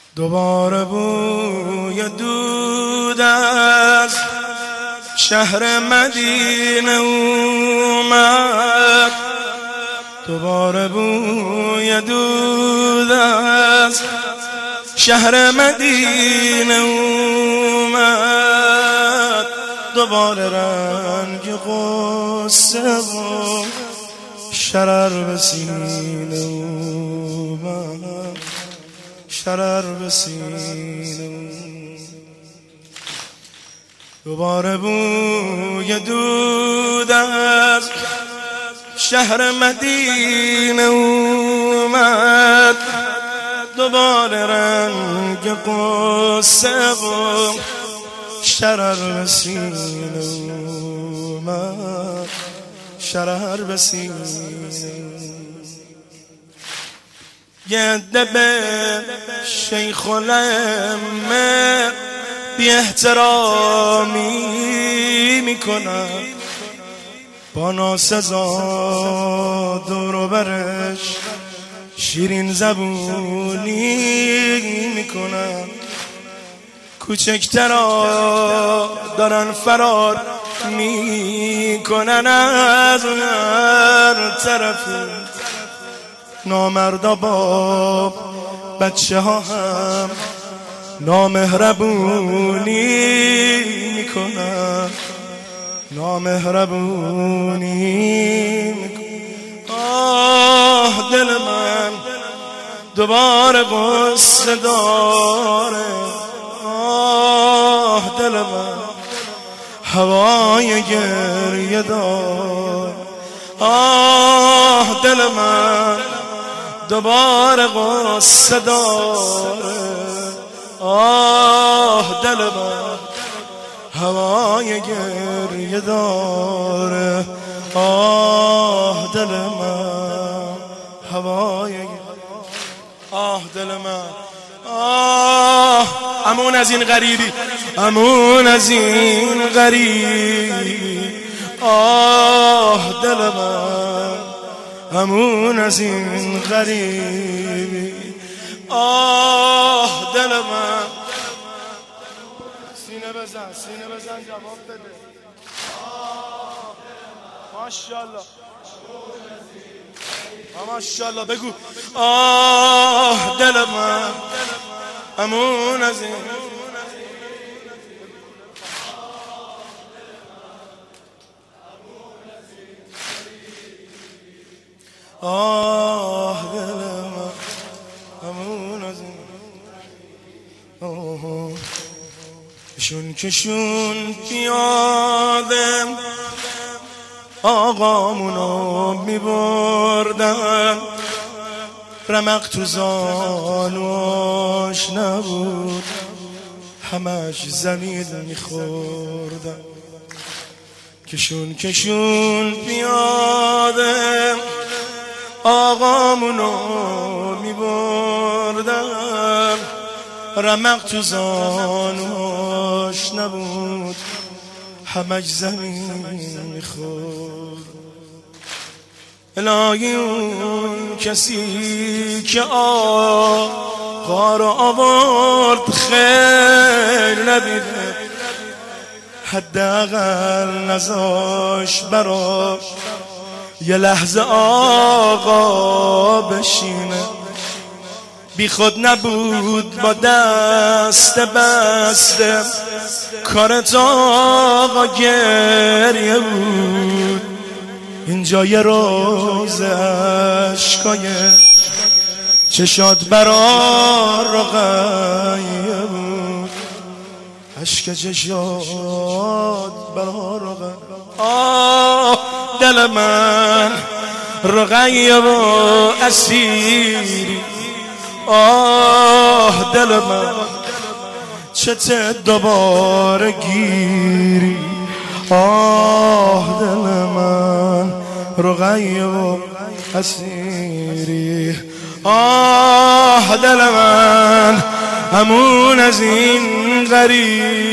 دوباره بوی دود از شهر مدینه اومد، دوباره بوی دود از شهر مدینه اومد، دوباره رنگ غصه و شرر به سینه اومد، شرر به سینه. دوباره بوی دود از شهر مدینه اومد، دوباره رنگ قصه و شرر به سینه اومد، شرر به سینه. یه به شیخ الائمه بی احترامی میکنن، با ناسزا دور و برش شیرین زبونی میکنن، کوچکترا دارن فرار میکنن از هر طرفی. نامردا با بچه ها هم نامهربونی میکنن، نامهربونی میکنن. آه دل من دوباره غصه داره، آه دل من هوای گریه دار، آه دل من دوباره غصه داره، آه دل من هوای گریه داره، آه دل من هوای گریه، آه دل من، آه امون از این غریبی، امون از این غریبی، آه دل من امون از این غریبی، آه دل من. سینه بزن، سینه بزن، جواب بده. ماشاءالله ماشاءالله بگو. آه دل من امون از این، آه دل من امون از این. کشون کشون پیاده آقامونو میبردن، رمق تو زانوش نبود، همش زمین میخوردن. کشون کشون پیاده آقامونو میبردن، رمق تو زانوش نبود، همش زمین میخورد. الهی اون کسی که آقا رو آورد خیر نبیده، حداقل نذاش براش یه لحظه آقا بشینه. بی خود نبود با دست بسته کارت آقا، گریه بود اینجا یه روز عشقای چشات برا رقیه بود، عشق چشات برا رقیه. آه دل من رقیه و اسیری، آه دل من چته دوباره گیری، آه دل من رقیه و اسیری، آه دل من همون از این غریب.